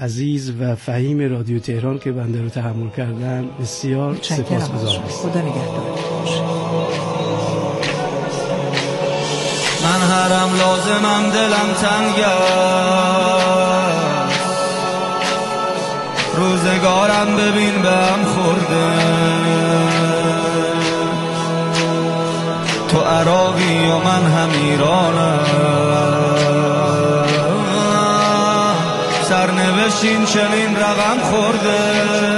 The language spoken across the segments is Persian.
عزیز و فهیم رادیو تهران که بنده رو تحمل کردن بسیار سپاسگزارم. خدا نگهدار. من هرم لازمم دلم تنگ است، روزگارم ببین بهم خورده، تو عراقی و من هم ایرانم، سرنوشتین چنین رقم خورده،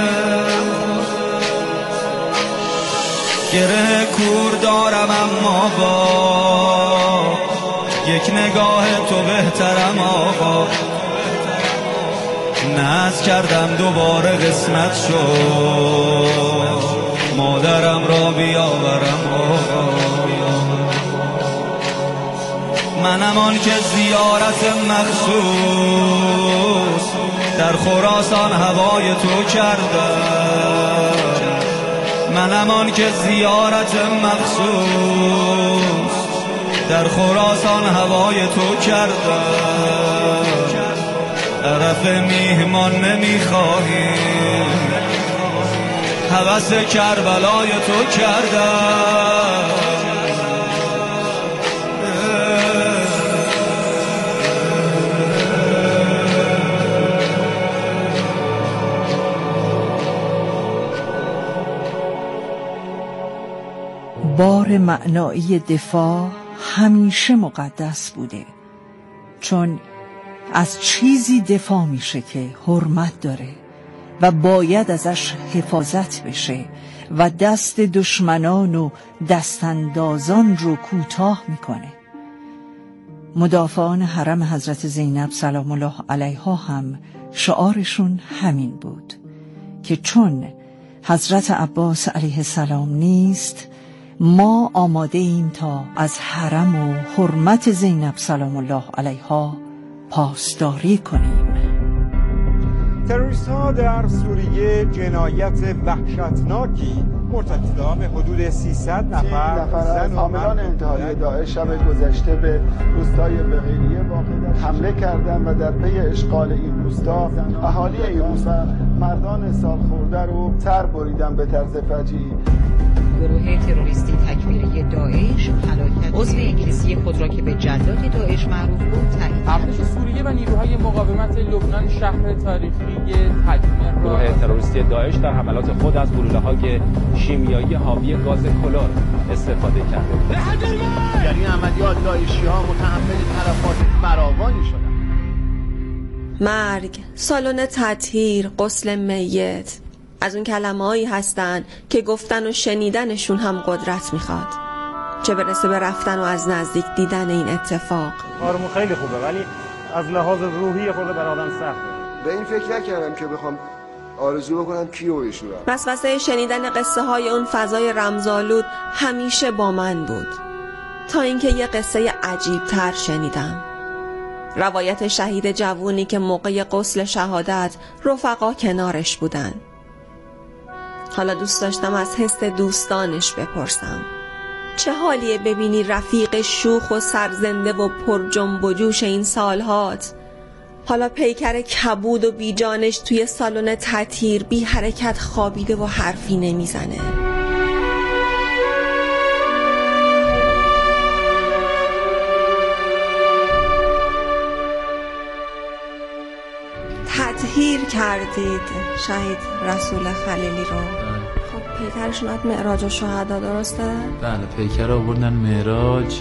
گره کور دارم اما با یک نگاه تو بهترم آقا، ناز کردم دوباره قسمت شد، مادرم را بیاورم آقا، منم آن که زیارت مخصوص در خراسان هوای تو کردم، منم آن که زیارت مخصوص در خراسان هوای تو کردم، طرف میهمان نمیخواهیم، هوس کربلای تو کردم. بار معنایی دفاع همیشه مقدس بوده، چون از چیزی دفاع میشه که حرمت داره و باید ازش حفاظت بشه و دست دشمنان و دستاندازان رو کوتاه میکنه. مدافعان حرم حضرت زینب سلام الله علیها هم شعارشون همین بود که چون حضرت عباس علیه السلام نیست، ما آماده ایم تا از حرم و حرمت زینب سلام الله علیها پاسداری کنیم. تروریست ها در سوریه جنایت وحشتناکی مرتکب به حدود 300 نفر از حاملان انتحاری داعش شب گذشته به روستای بغیریه واقع حمله کردند و در پی اشغال این روستا اهالی این روستا مردان سالخورده رو سر بریدن به طرز فجیعی. گروه تروریستی تکفیری داعش هلاکت عضو انگلیسی خود را که به جلاد داعش معروف بود تایید. ارتش سوریه و نیروهای مقاومت لبنان شهر تاریخی تکمیل را گروه تروریستی داعش در حملات خود از گلوله‌های شیمیایی حاوی گاز کلور استفاده کرده. در این عملیات داعشی‌ها متحمل تلفات فراوانی شدند. مرگ، سالن تطهیر، غسل میت، از اون کلمه‌هایی هستن که گفتن و شنیدنشون هم قدرت میخواد، چه برسه به رفتن و از نزدیک دیدن این اتفاق. آرمون خیلی خوبه ولی از لحاظ روحی خود بر آدم سخته. به این فکر نکردم که بخوام آرزو بکنم کیو بشورم. وسوسه شنیدن قصه های اون فضای رمزآلود همیشه با من بود، تا اینکه یه قصه عجیب تر شنیدم. روایت شهید جوونی که موقع غسل شهادت رفقا کنارش بودن. حالا دوست داشتم از حس دوستانش بپرسم چه حالیه ببینی رفیق شوخ و سرزنده و پر جنب و جوش این سالهات حالا پیکر کبود و بیجانش توی سالن تطهیر بی حرکت خوابیده و حرفی نمیزنه. تطهیر کردید شهید رسول خلیلی رو. خب پیکرشون از معراج الشهدا درسته؟ بله پیکر آوردن معراج.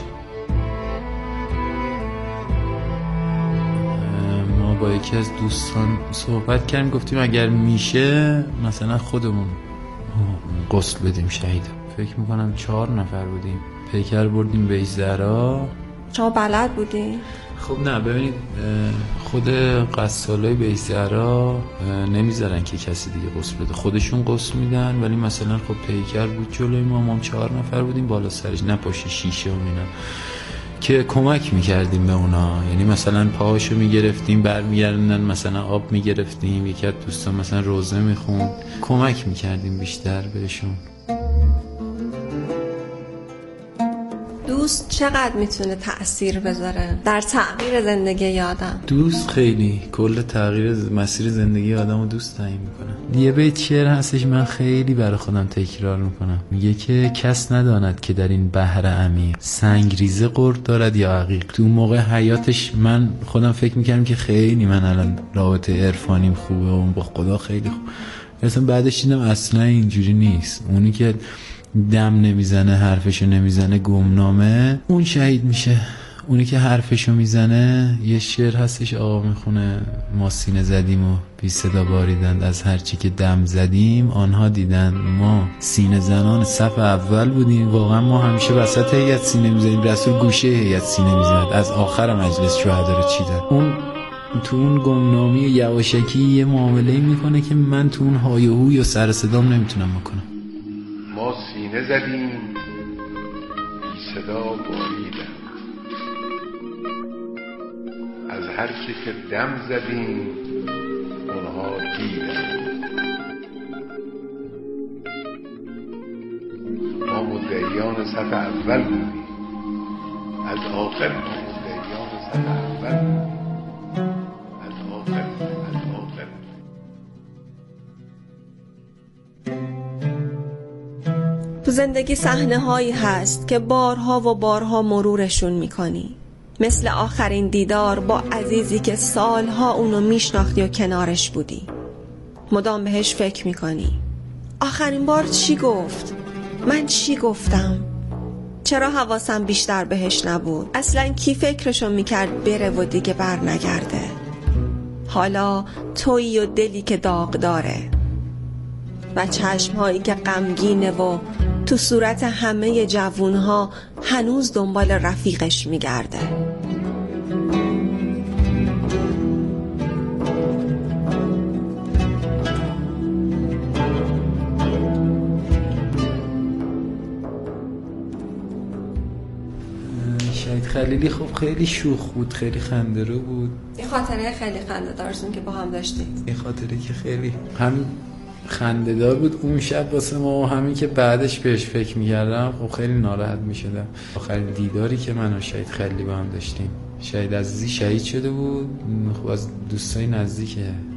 ما با یکی از دوستان صحبت کردیم، گفتیم اگر میشه مثلا خودمون غسل بدیم شهید. فکر میکنم 4 نفر بودیم. پیکر بردیم به زهرا. شما بلد بودی؟ خب نه ببینید خود غسالای بیت زهرا نمیذارن که کسی دیگه غسل بده، خودشون غسل میدن، ولی مثلا خب پیکر بود جلوی ما 4 نفر بودیم بالا سرش، نه پشت شیشه و اینا، که کمک میکردیم به اونا. یعنی مثلا پاهاشو میگرفتیم برمیگردن، مثلا آب میگرفتیم، یکی از دوستان مثلا روزه میخوند، کمک میکردیم بیشتر بهشون. دوست چقدر میتونه تأثیر بذاره در تغییر زندگی آدم؟ دوست خیلی کل تغییر مسیر زندگی آدمو دوست تعیین میکنه. یه بیت شعر هستش من خیلی برای خودم تکرار میکنم، میگه که کس نداند که در این بحر عمیق سنگریزه قرب دارد یا عقیق. تو موقع حیاتش من خودم فکر میکردم که خیلی من الان رابطه عرفانیم خوبه و با خدا خیلی خوب، اصلا بعدش دیدم اصلا اینجوری نیست. اونی که دم نمیزنه، حرفشو نمیزنه، گمنامه، اون شهید میشه. اونی که حرفشو میزنه، یه شعر هستش آقا میخونه ما سینه زدیم و بی صدا باریدند، از هرچی که دم زدیم آنها دیدند. ما سینه زنان صف اول بودیم، واقعا ما همیشه وسط هیئت سینه میزدیم، رسول گوشه هیئت سینه میزد، از آخر مجلس شهدا رو چیدن. اون تو اون گمنامی یواشکی یه معامله میکنه که من تو اون های و هوی و سر صدام نمیتونم بکنم. ما سینه زدیم بی صدا باریدند، از هر چی که دم زدیم اونها دیدند. ما مدعیان صف اول بودیم، از آخر مدعیان صف اول بودیم. تو زندگی صحنه هایی هست که بارها و بارها مرورشون میکنی، مثل آخرین دیدار با عزیزی که سالها اونو میشناختی و کنارش بودی. مدام بهش فکر میکنی آخرین بار چی گفت؟ من چی گفتم؟ چرا حواسم بیشتر بهش نبود؟ اصلا کی فکرشو میکرد بره و دیگه بر نگرده؟ حالا تویی و دلی که داغ داره و چشمهایی که غمگینه و تو صورت همه جوونها هنوز دنبال رفیقش میگرده. شهید خلیلی خب خیلی شوخ بود، خیلی خنده‌رو بود. این خاطره خیلی خنده دارتون که با هم داشتید. این خاطره که خیلی همین خنده دار بود اون شب واسه ما، و همین که بعدش بهش فکر می‌کردم خب خیلی ناراحت می‌شدم. آخرین دیداری که من و شهید خلیلی با هم داشتیم، شهید عزیزی شهید شده بود. خب از دوستای نزدیک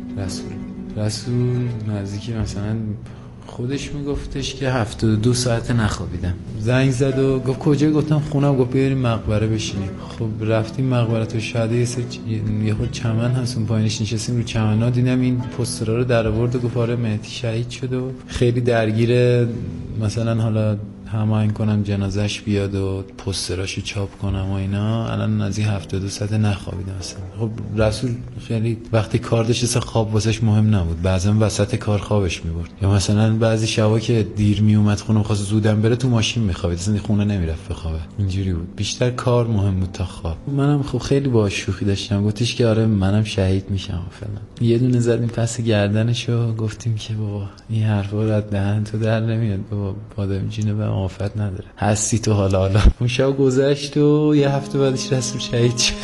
رسول نزدیکی، مثلا خودش میگفتش که 72 ساعت نخوابیدم. زنگ زد و گفت کجا؟ گفتم خونم. گفت بیاریم مقبره بشینیم. خب رفتیم مقبره تو شهده، یه خود چمن هست اون پایینش نشستیم، رو چمنا دیدم این پوسترها رو در آورد و گفت آره مهدی شهید شد و خیلی درگیر مثلا حالا هماهنگ کنم جنازش بیاد و پوستراشو چاپ کنم و اینا. الان از این 72 ساعت نخوابیدم اصلا. خب رسول خیلی وقتی کار داشت اصلا خواب واسش مهم نبود، بعضا وسط کار خوابش میبرد، یا مثلا بعضی شبا که دیر میومد خونه می‌خواست زودم بره تو ماشین میخوابید، اصلا خونه نمیرفت بخوابه. اینجوری بود، بیشتر کار مهم بود تا خواب. منم خب خیلی باهاش شوخی داشتم، گفتش که آره منم شهید میشم فلان. یه دونه زدیم پس گردنشو، گفتیم که بابا این حرفا رو از دهن تو در نمیاد بابا، بادمجینه و آفت نداره، هستی تو حالا. اون شب گذشت و یه هفته بعدش رسول شهید شد.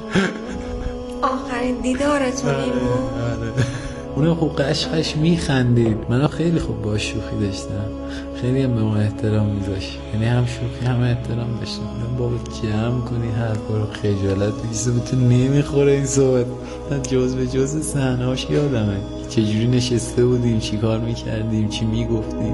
آخرین دیدارتون این بود؟ اون خب قشقش میخندید، من خیلی خوب باش شوخی داشتم، خیلی هم به ما احترام میذاشت، یعنی هم شوخی هم احترام داشتم. بابا جمع کنی حرفا رو، خجالت بکشه، تو نمیخوره این صحبت. جز به جز صحنه‌اش یادمه چجوری نشسته بودیم، چی کار میکردیم، چی میگفتیم.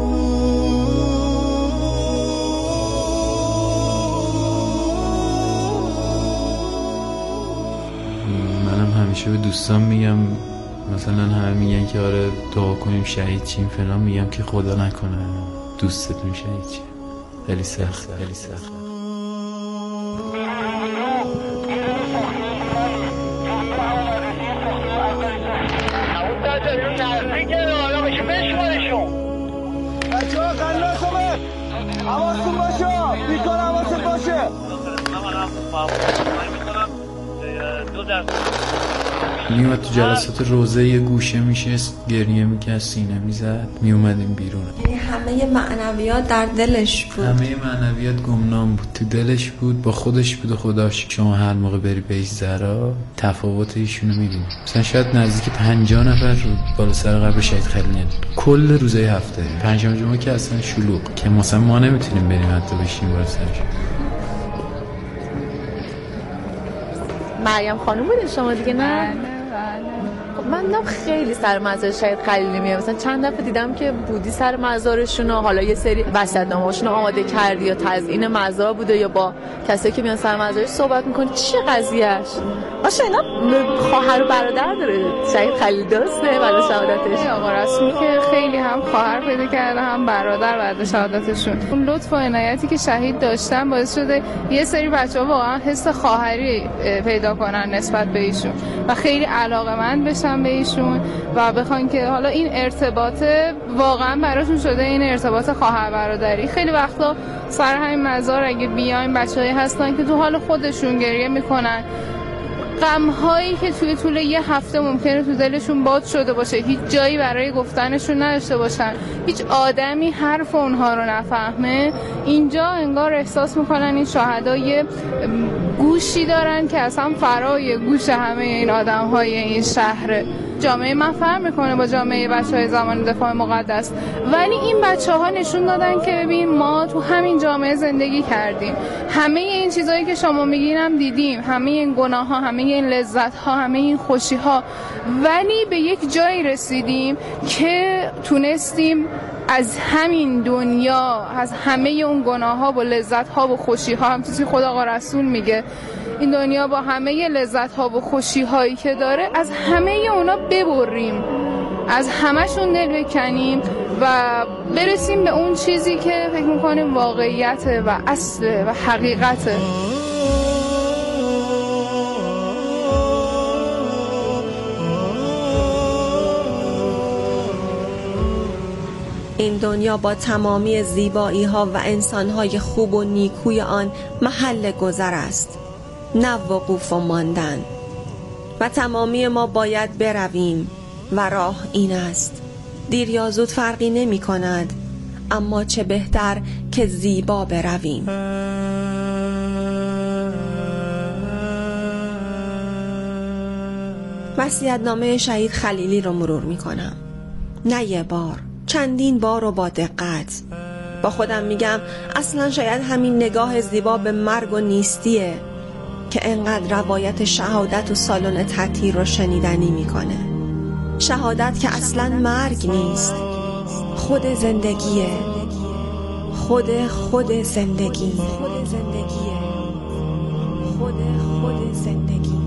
همیشه به دوستان میگم، مثلا همه میگن که آره دعا کنیم شهید چیم فلان، میگم که خدا نکنه دوستتون شهید چیم. خیلی سخت، خیلی سخت. بچه‌ها خلاصه حواستون باشه، بیکار حواست باشه. میومد تو جلسات روزه یه گوشه میشست گریه میکرد، سینه میزد، میومدیم بیرون. یعنی همه معنویات در دلش بود، همه معنویات گمنام بود، تو دلش بود، با خودش بود و خداش. شما هر موقع بری به زهرا تفاوت ایشونو میبینی، مثلا شاید نزدیک 50 نفر رو بالا سر قبر شهید خلیلی کل روزهای هفته، پنجشنبه جمعه که اصلا شلوغ، که مثلا ما نمیتونیم بریم حتی بشیم بالا سرش. مریم خانم بودین شما دیگه نه؟ من دیدم خیلی سر مزار شهید خلیلی میاد، مثلا چند دفعه دیدم که بودی سر مزارشون و حالا یه سری وصیت‌نامه‌هاشون آماده کردی یا تزیین مزار بوده یا با کسایی که میان سر مزارش صحبت می‌کنی، چیه قضیهش؟ باشه اینا خواهر و برادر داره شهید خلیلی، درسته بعد شهادتش؟ آقا رسول که خیلی هم خواهر پیدا کرده هم برادر بعد شهادتشون. اون لطف و عنایتی که شهید داشتن باعث شده یه سری بچه‌ها واقعا حس خواهری پیدا کنن نسبت به ایشون و خیلی علاقه‌مند بشن به ایشون و بخوان که حالا این ارتباط واقعا براشون شده این ارتباط خواهر برادری. خیلی وقتا سر همین مزار اگه بیایم بچه‌هایی هستن که تو حال خودشون گریه میکنن، غم‌هایی که توی طول یه هفته ممکنه تو دلشون باد شده باشه، هیچ جایی برای گفتنشون نداشته باشن، هیچ آدمی حرف اونها رو نفهمه، اینجا انگار احساس میکنن این شهدا یه گوشی دارن که اصلا فرای گوش همه این آدم‌های این شهره. جامعه من فرق میکنه با جامعه بچه‌های زمان دفاع مقدس، ولی این بچه‌ها نشون دادن که ببین ما تو همین جامعه زندگی کردیم، همه این چیزایی که شما میگین هم دیدیم، همه این گناه‌ها، همه این لذت‌ها، همه این خوشی‌ها، ولی به یک جایی رسیدیم که تونستیم از همین دنیا، از همه اون گناه‌ها و لذت‌ها و خوشی‌ها، هم چیزی خدا آقا رسول میگه این دنیا با همه لذت‌ها و خوشی‌هایی که داره از همه اونا ببریم، از همشون دل بکنیم و برسیم به اون چیزی که فکر می‌کنیم واقعیته و اصله و حقیقته. این دنیا با تمامی زیبایی‌ها و انسان‌های خوب و نیکوی آن محل گذر است، نه وقوف و ماندن، و تمامی ما باید برویم و راه این است. دیر یا زود فرقی نمی کند، اما چه بهتر که زیبا برویم. وصیت‌نامه شهید خلیلی رو مرور می کنم، نه یه بار، چندین بار و با دقت. با خودم میگم اصلا شاید همین نگاه زیبا به مرگ و نیستیه که انقدر روایت شهادت و سالن تطهیر رو شنیدنی میکنه. شهادت که اصلا مرگ نیست، خود زندگیه، خود زندگی، خود زندگی.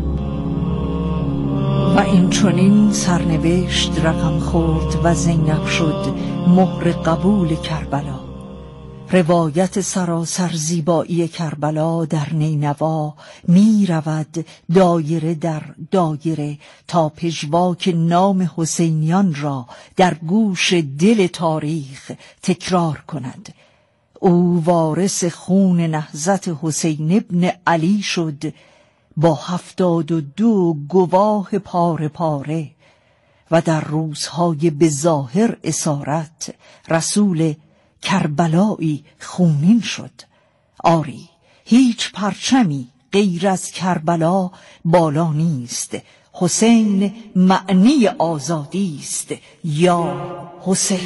و این چنین سرنوشت رقم خورد و زینب شد مهر قبول کربلا. روایت سراسر زیبایی کربلا در نینوا می رود دایره در دایره تا پژواک نام حسینیان را در گوش دل تاریخ تکرار کند. او وارث خون نهضت حسین ابن علی شد با 72 گواه پاره پاره و در روزهای به ظاهر اسارت رسول کربلایی خونین شد. آری هیچ پرچمی غیر از کربلا بالا نیست، حسین معنی آزادی است یا حسین.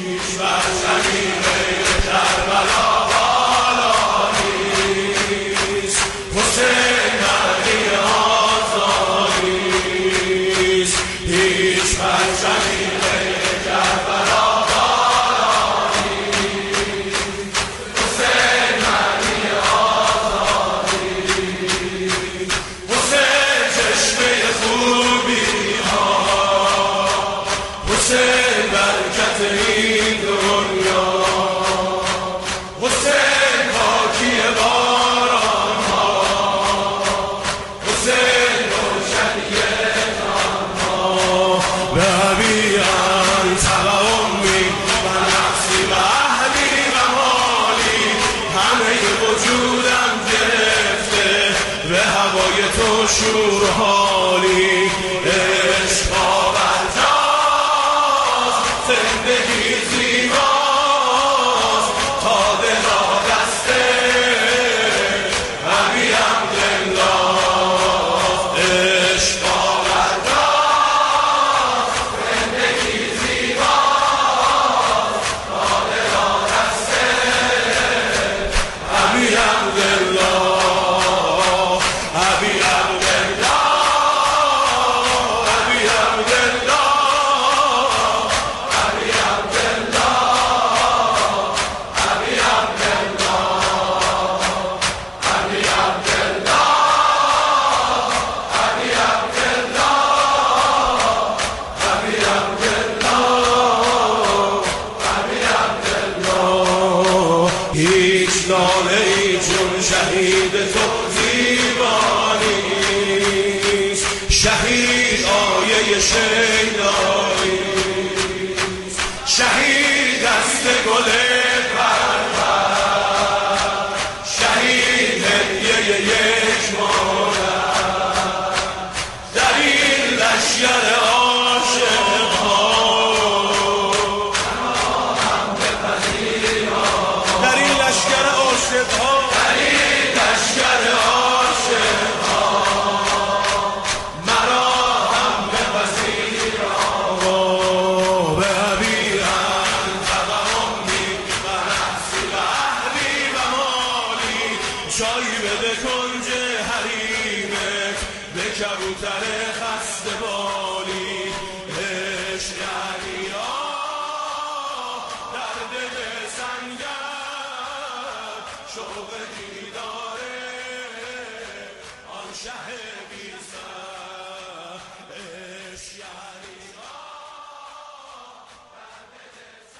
شیدایی شهید دست گل پرور شهید هدیه یک مادر در این لشگر عاشق ها در این لشگر عاشق ها در این لشگر عاشق ها مرا هم بپذیر آقا به ابیان تقامی و نفسی و اهلی و مالی جایی بده کنج حریمت به کبوتر خسته بالی عشق علیرا در دل سنگر شوق دیداره آن شه بی‌سر عشق علیرا در دل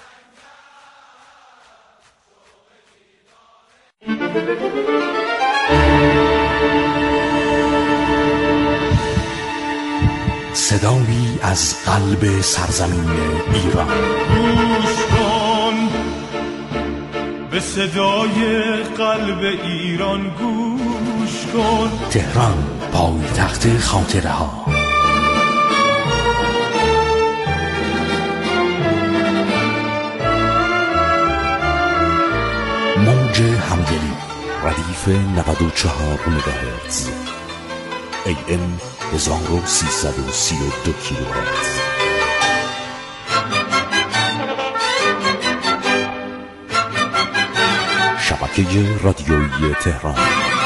صدایی از قلب سرزمین ایران. گوش کن به صدای قلب ایران، گوش کن. تهران، پایتخت خاطره ها. موج همدلی، ردیف 94 مگاهرتز، AM 1332 کیلوهرتز. شبکه رادیویی تهران.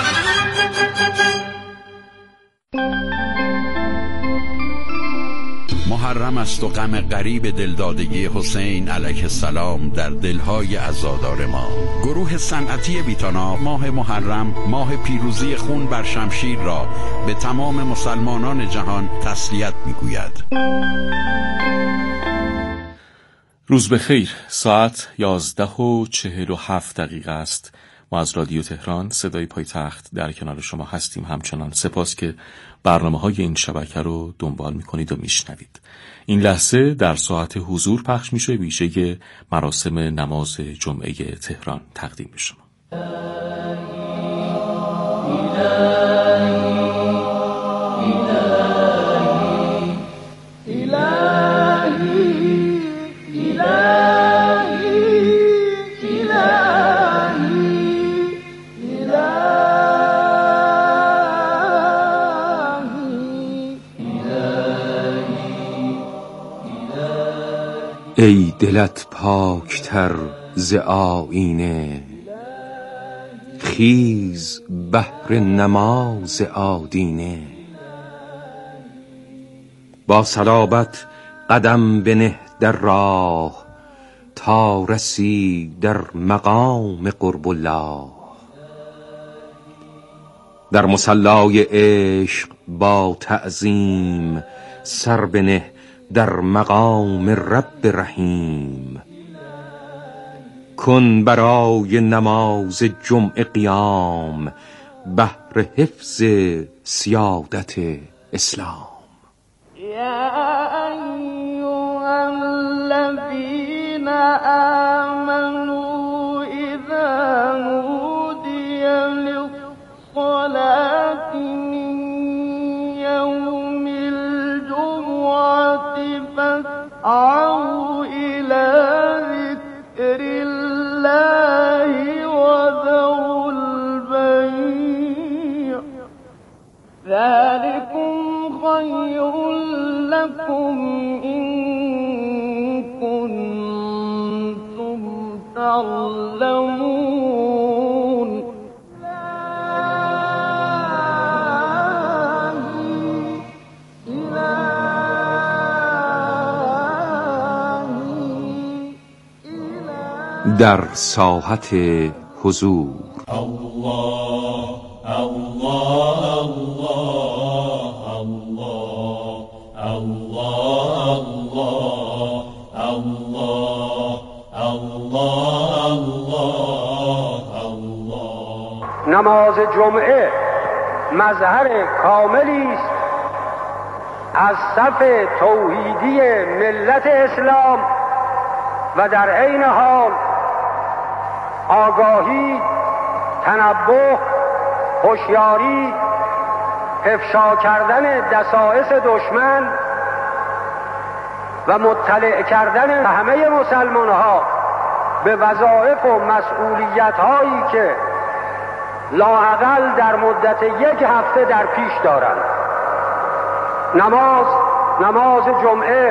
محرم است و غم غریب دلدادگی حسین علیه السلام در دلهای عزادار ما. گروه صنعتی بیتانا ماه محرم، ماه پیروزی خون بر شمشیر را به تمام مسلمانان جهان تسلیت می‌گوید. روز بخیر. ساعت 11:47 است. ما از رادیو تهران، صدای پایتخت، در کنار شما هستیم. همچنان سپاس که برنامه‌های این شبکه رو دنبال می‌کنید و میشنوید. این لحظه در ساعت حضور پخش میشه، ویژه مراسم نماز جمعه تهران تقدیم به شما. ای دلت پاکتر ز آیینه، خیز بهر نماز آدینه. با صلابت قدم بنه در راه، تا رسی در مقام قرب الله. در مصلای عشق با تعظیم، سر بنه در مقام رب رحیم. کن برای نماز جمعه قیام، بهر حفظ سیادت اسلام. یا ایها الذین آمنوا اذا نودی للصلاة من یوم الجمعة فاسعوا إلى ذكر الله وذروا البيع، ذلكم خير لكم إن كنتم تعلمون. در ساحت حضور. الله الله الله الله الله الله الله. نماز جمعه مظهر کاملی است از صف توحیدی ملت اسلام و در عین حال آگاهی، تنبه، هوشیاری، افشا کردن دسایس دشمن و مطلع کردن همه مسلمان‌ها به وظایف و مسئولیت‌هایی که لااقل در مدت 1 هفته در پیش دارند. نماز جمعه،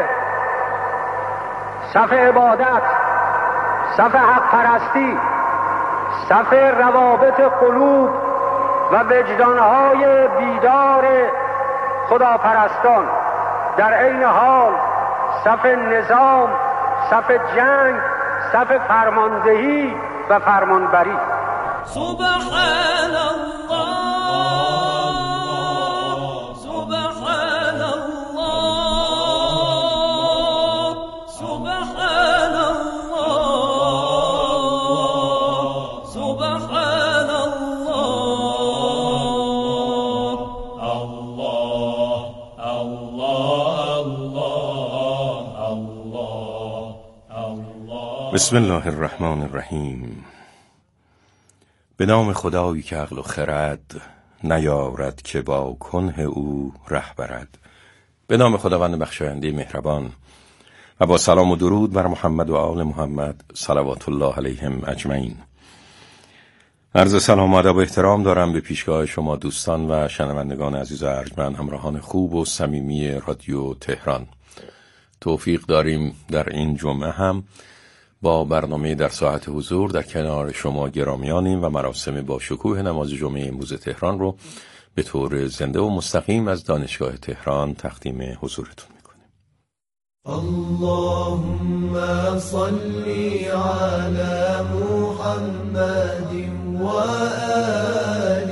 صف عبادت، صف حق پرستی، صف روابط قلوب و وجدانهای بیدار خداپرستان، در عین حال صف نظام، صف جنگ، صف فرماندهی و فرمانبری. سبحان الله، سبحان الله، سبحان الله، سبحان الله، الله الله الله الله. بسم الله الرحمن الرحیم. به نام خدایی که عقل و خرد نیارد که با کنه او ره برد. به نام خداوند بخشاینده مهربان و با سلام و درود بر محمد و آل محمد صلوات الله علیهم اجمعین. عرض سلام و ادب و احترام دارم به پیشگاه شما دوستان و شنوندگان عزیز و ارجمند، همراهان خوب و صمیمی رادیو تهران. توفیق داریم در این جمعه هم با برنامه در ساعت حضور در کنار شما گرامیانیم و مراسم با شکوه نماز جمعه امروز تهران رو به طور زنده و مستقیم از دانشگاه تهران تقدیم حضورتون میکنیم. اللهم صل علی محمد و آل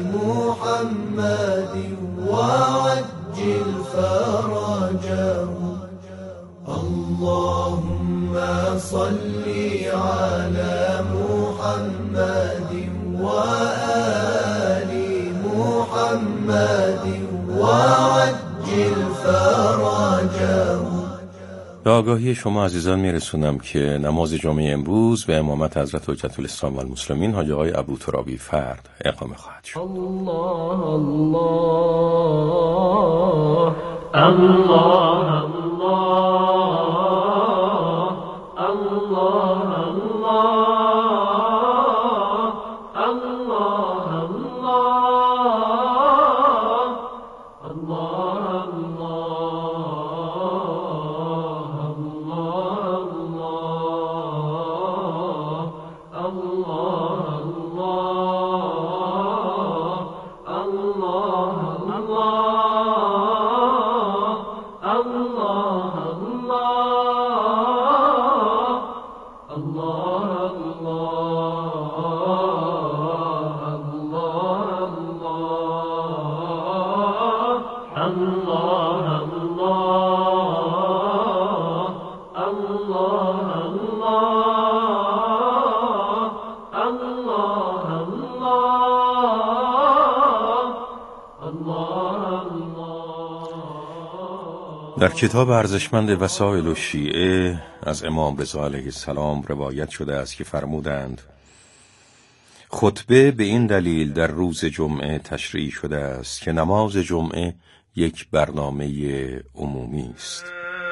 محمد و عجل فرجهم. اللهم صل على محمد وآل محمد وعجل فرجهم. به آگاهی شما عزیزان میرسونم که نماز جمعه امروز به امامت حضرت حجت الاسلام و المسلمین حاجی آقای ابوترابی فرد اقامه خواهد شد. الله الله الله در کتاب ارزشمند وسائل الشیعه از امام رضا علیه السلام روایت شده است که فرمودند خطبه به این دلیل در روز جمعه تشریع شده است که نماز جمعه یک برنامه عمومی است.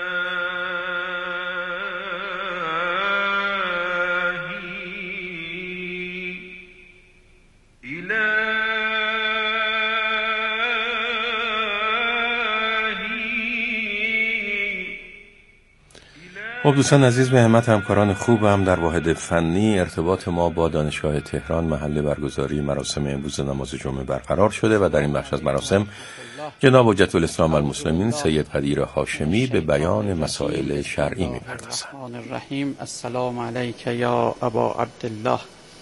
خب دوستان عزیز، به همت همکاران خوبم در واحد فنی ارتباط ما با دانشگاه تهران محل برگزاری مراسم امروز نماز جمعه برقرار شده و در این بخش از مراسم جناب حجت الاسلام و المسلمین سید قدیر هاشمی به بیان مسائل شرعی می‌پردازند. الرحمن الرحیم. السلام علیک یا ابا عبدالله.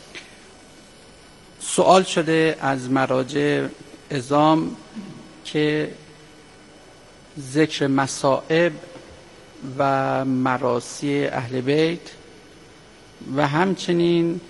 سوال شده از مراجع عظام که ذکر مصائب و مراسی اهل بیت و همچنین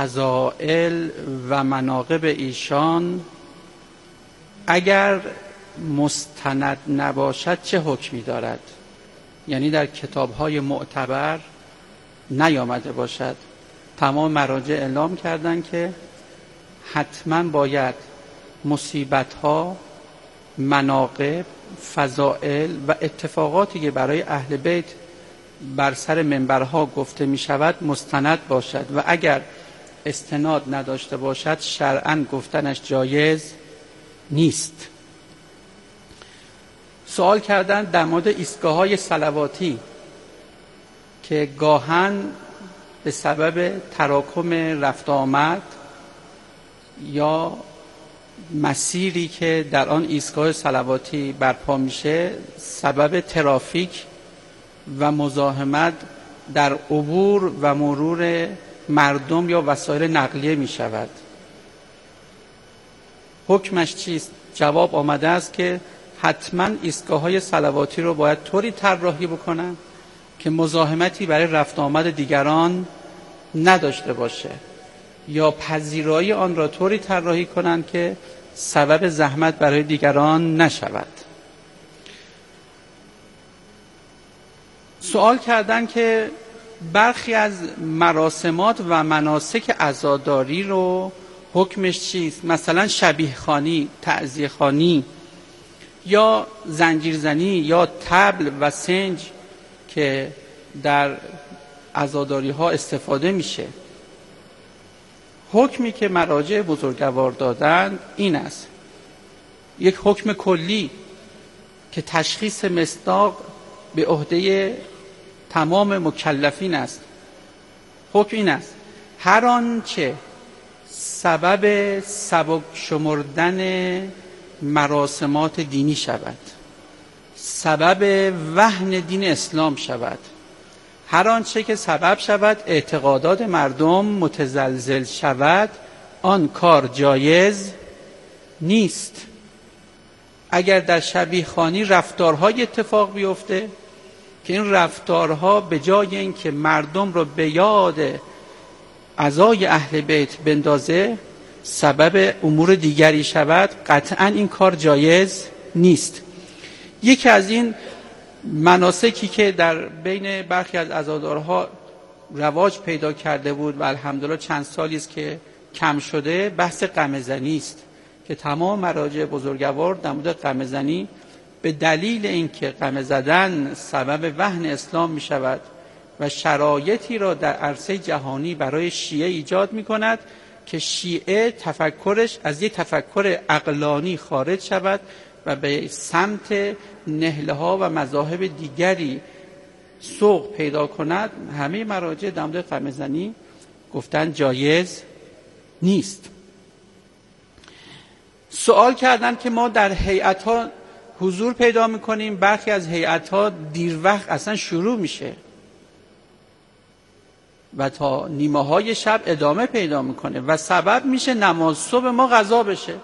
فضائل و مناقب ایشان اگر مستند نباشد چه حکمی دارد؟ یعنی در کتاب‌های معتبر نیامده باشد. تمام مراجع اعلام کردند که حتما باید مصیبت‌ها، مناقب، فضائل و اتفاقاتی که برای اهل بیت بر سر منبرها گفته می شود مستند باشد و اگر استناد نداشته باشد شرعاً گفتنش جایز نیست. سوال کردن در مورد ایستگاه‌های صلواتی که گاهن به سبب تراکم رفت آمد یا مسیری که در آن ایستگاه صلواتی برپا میشه سبب ترافیک و مزاحمت در عبور و مرور مردم یا وسایل نقلیه می شود. حکمش چیست؟ جواب آمده است که حتما ایستگاه‌های صلواتی رو باید طوری طراحی بکنن که مزاحمتی برای رفت آمد دیگران نداشته باشه یا پذیرایی آن را طوری طراحی کنند که سبب زحمت برای دیگران نشود. سوال کردن که برخی از مراسمات و مناسک عزاداری رو حکمش چیست؟ مثلا شبیه خوانی، تعزیه خوانی یا زنجیرزنی یا طبل و سنج که در عزاداری ها استفاده میشه. حکمی که مراجع بزرگوار دادند این است: یک حکم کلی که تشخیص مصداق به عهده تمام مکلفین است. حکم این است: هر آنچه سبب سبک شمردن مراسمات دینی شود، سبب وهن دین اسلام شود، هر آنچه که سبب شود اعتقادات مردم متزلزل شود، آن کار جایز نیست. اگر در شبیه خوانی رفتارهای اتفاق بیفته که این رفتارها به جای اینکه مردم رو به یاد عزای اهل بیت بندازه سبب امور دیگری شود، قطعا این کار جایز نیست. یکی از این مناسکی که در بین برخی از عزادارها رواج پیدا کرده بود و الحمدلله چند سالی است که کم شده، بحث غمه‌زنی است که تمام مراجع بزرگوار در مورد غمه‌زنی به دلیل اینکه غمه زدن سبب وهن اسلام می شود و شرایطی را در عرصه جهانی برای شیعه ایجاد می کند که شیعه تفکرش از یک تفکر عقلانی خارج شود و به سمت نهله‌ها و مذاهب دیگری سوق پیدا کند، همه مراجع در مورد غمه‌زنی گفتن جایز نیست. سوال کردن که ما در هیئت‌ها حضور پیدا می‌کنیم، برخی از هیئت‌ها دیر وقت اصلا شروع میشه و تا نیمه‌های شب ادامه پیدا میکنه و سبب میشه نماز صبح ما قضا بشه.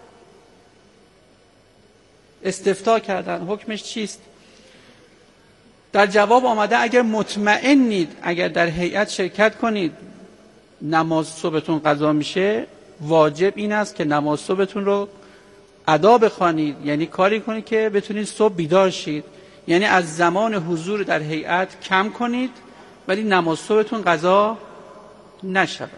استفتاء کردن حکمش چیست؟ در جواب آمده اگر مطمئنید اگر در هیئت شرکت کنید نماز صبحتون قضا میشه، واجب این است که نماز صبحتون رو ادا بخوانید، یعنی کاری کنید که بتونید صبح بیدار شید، یعنی از زمان حضور در هیئت کم کنید ولی نماز صبحتون قضا نشود.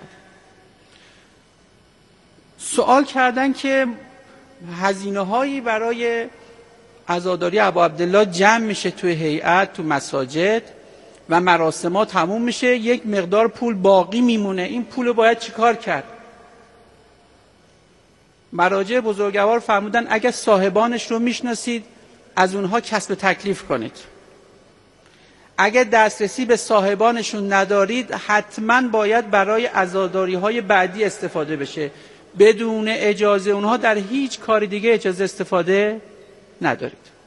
سوال کردن که هزینه‌هایی برای عزاداری ابا عبدالله جمع میشه توی هیئت، تو مساجد و مراسمات تموم میشه، یک مقدار پول باقی میمونه، این پول رو باید چیکار کرد؟ مراجع بزرگوار فرمودن اگر صاحبانش رو میشناسید از اونها کسب تکلیف کنید، اگر دسترسی به صاحبانشون ندارید حتما باید برای عزاداری های بعدی استفاده بشه، بدون اجازه اونها در هیچ کار دیگه اجازه استفاده ندارید.